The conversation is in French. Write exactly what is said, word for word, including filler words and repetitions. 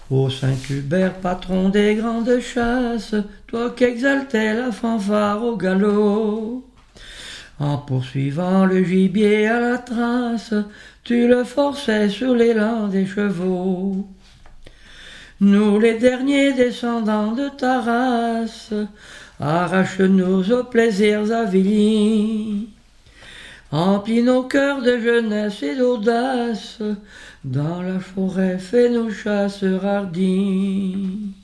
Ô Saint-Hubert, patron des grandes chasses, toi qu'exaltais la fanfare au galop, en poursuivant le gibier à la trace, tu le forçais sur l'élan des chevaux. Nous les derniers descendants de ta race, arrache-nous aux plaisirs avilis, emplis nos cœurs de jeunesse et d'audace, dans la forêt fais nos chasseurs hardis.